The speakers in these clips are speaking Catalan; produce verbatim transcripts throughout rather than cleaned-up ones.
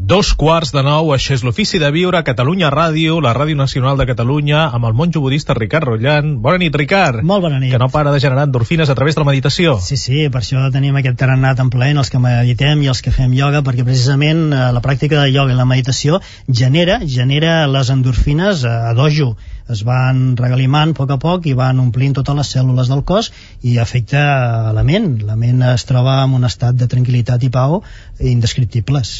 Dos quarts de nou, això és l'Ofici de Viure a Catalunya Ràdio, la Ràdio Nacional de Catalunya, amb el monjo budista Ricard Rollan. Bona nit, Ricard. Molt bona nit. Que no para de generar endorfines a través de la meditació. Sí, sí, per això tenim aquest tarannà tan plaent, els que meditem i els que fem ioga, perquè precisament eh, la pràctica de ioga i la meditació genera, genera les endorfines a dojo. Es van regalimant a poc a poc i van omplint totes les cèl·lules del cos i afecta la ment. La ment es troba en un estat de tranquil·litat i pau indescriptibles.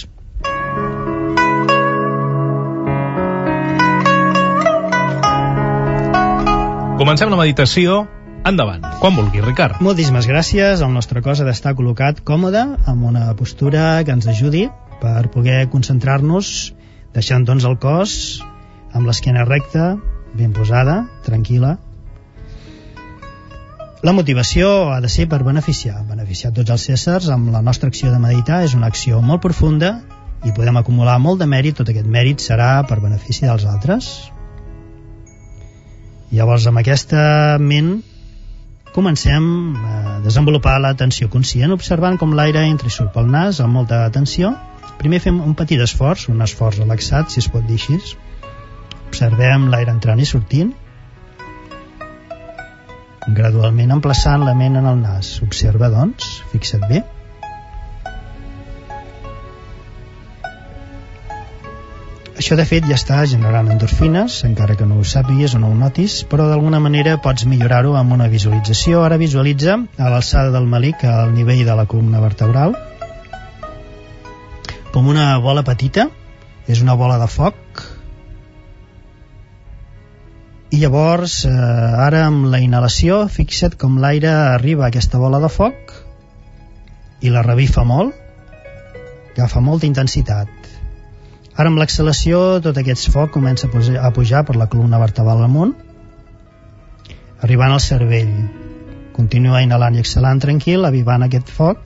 Comencem la meditació. Endavant, quan vulgui, Ricard. Moltíssimes gràcies. El nostre cos ha d'estar col·locat còmode, amb una postura que ens ajudi per poder concentrar-nos, deixant doncs el cos amb l'esquena recta, ben posada, tranquil·la. La motivació ha de ser per beneficiar, beneficiar tots els éssers amb la nostra acció de meditar. És una acció molt profunda i podem acumular molt de mèrit. Tot aquest mèrit serà per benefici dels altres. Llavors, amb aquesta ment comencem a desenvolupar l'atenció conscient, observant com l'aire entra i surt pel nas amb molta atenció. Primer fem un petit esforç, un esforç relaxat, si es pot dir així. Observem l'aire entrant i sortint, gradualment emplaçant la ment en el nas. Observa, doncs, fixa't bé. Això, de fet, ja està generant endorfines, encara que no ho sàpigues o no ho notis, però d'alguna manera pots millorar-ho amb una visualització. Ara visualitza a l'alçada del melic, al nivell de la columna vertebral, com una bola petita, és una bola de foc. I llavors, eh, ara amb la inhalació, fixa't com l'aire arriba a aquesta bola de foc i la revifa molt, agafa molta intensitat. Ara amb l'exhalació tot aquest foc comença a pujar per la columna vertebral amunt, arribant al cervell. Continua inhalant i exhalant tranquil, avivant aquest foc,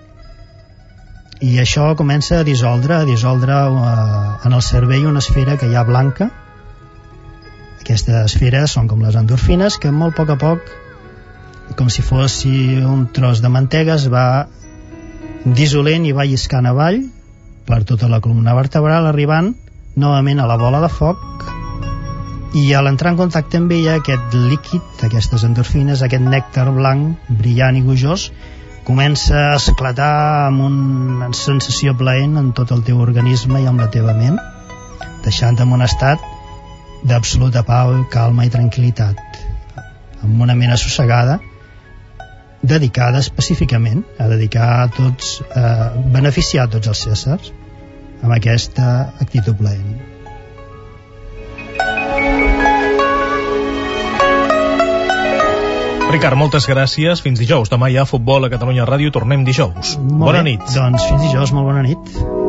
i això comença a dissoldre, a dissoldre uh, en el cervell una esfera que hi ha blanca. Aquesta esfera són com les endorfines, que molt a poc a poc, com si fos un tros de mantega, es va dissolent i va lliscant avall per tota la columna vertebral, arribant novament a la bola de foc, i a l'entrar en contacte amb ella, aquest líquid, aquestes endorfines, aquest nèctar blanc, brillant i gojós, comença a esclatar amb una sensació plaent en tot el teu organisme i amb la teva ment, deixant en un estat d'absoluta pau, calma i tranquil·litat, amb una ment assossegada, dedicada específicament a dedicar a tots, a beneficiar a tots els éssers amb aquesta actitud plaent. Ricard, moltes gràcies. Fins dijous. Demà hi ha futbol a Catalunya Ràdio. Tornem dijous. Molt bona bé. nit. Doncs fins dijous, molt bona nit.